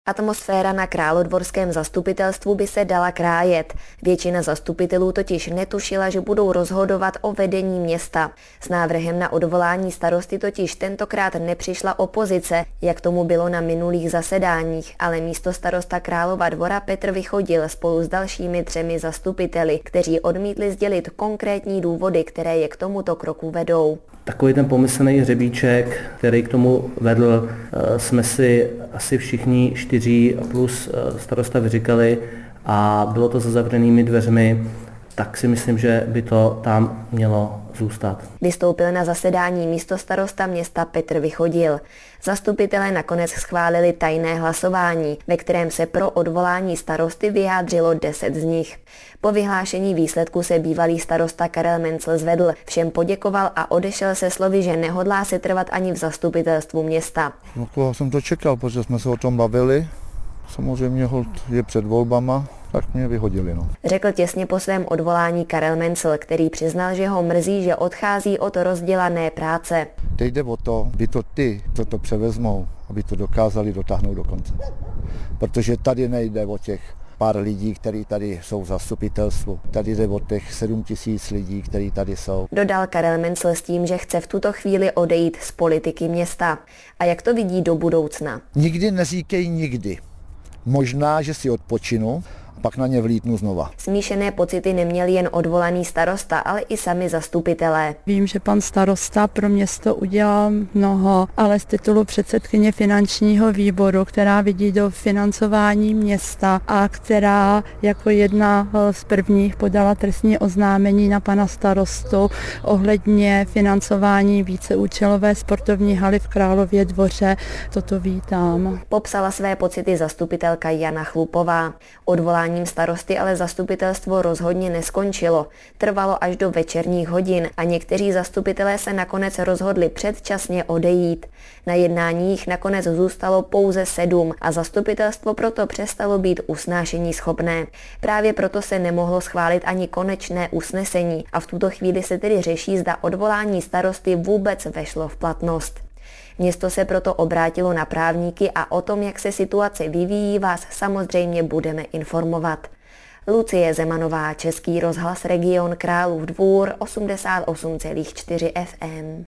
Atmosféra na královéhradeckém zastupitelstvu by se dala krájet. Většina zastupitelů totiž netušila, že budou rozhodovat o vedení města. S návrhem na odvolání starosty totiž tentokrát nepřišla opozice, jak tomu bylo na minulých zasedáních, ale místostarosta Králova Dvora Petr Vychodil spolu s dalšími 3 zastupiteli, kteří odmítli sdělit konkrétní důvody, které je k tomuto kroku vedou. Takový ten pomyslný hřebíček, který k tomu vedl, jsme si asi všichni 4 plus starosta vyříkali a bylo to za zavřenými dveřmi, tak si myslím, že by to tam mělo zůstat. Vystoupil na zasedání místostarosta města Petr Vychodil. Zastupitelé nakonec schválili tajné hlasování, ve kterém se pro odvolání starosty vyjádřilo 10 z nich. Po vyhlášení výsledku se bývalý starosta Karel Mencl zvedl, všem poděkoval a odešel se slovy, že nehodlá se trvat ani v zastupitelstvu města. No, já jsem to čekal, protože jsme se o tom bavili. Samozřejmě holt je před volbama, tak mě vyhodili. No. Řekl těsně po svém odvolání Karel Mencl, který přiznal, že ho mrzí, že odchází od rozdělané práce. Teď jde o to, aby to ty, co to převezmou, aby to dokázali dotáhnout do konce. Protože tady nejde o těch pár lidí, kteří tady jsou v zastupitelstvu. Tady jde o těch 7 000 lidí, kteří tady jsou. Dodal Karel Mencl s tím, že chce v tuto chvíli odejít z politiky města. A jak to vidí do budoucna? Nikdy neříkej nikdy. Možná, že si odpočinu, pak na ně vlítnu znova. Smíšené pocity neměl jen odvolaný starosta, ale i sami zastupitelé. Vím, že pan starosta pro město udělal mnoho, ale z titulu předsedkyně finančního výboru, která vidí do financování města a která jako jedna z prvních podala trestní oznámení na pana starostu ohledně financování víceúčelové sportovní haly v Králově Dvoře, toto vítám. Popsala své pocity zastupitelka Jana Chlupová. Odvoláním starosty ale zastupitelstvo rozhodně neskončilo. Trvalo až do večerních hodin a někteří zastupitelé se nakonec rozhodli předčasně odejít. Na jednání jich nakonec zůstalo pouze 7 a zastupitelstvo proto přestalo být usnášení schopné. Právě proto se nemohlo schválit ani konečné usnesení a v tuto chvíli se tedy řeší, zda odvolání starosty vůbec vešlo v platnost. Město se proto obrátilo na právníky a o tom, jak se situace vyvíjí, vás samozřejmě budeme informovat. Lucie Zemanová, Český rozhlas Region Králův Dvůr, 88,4 FM.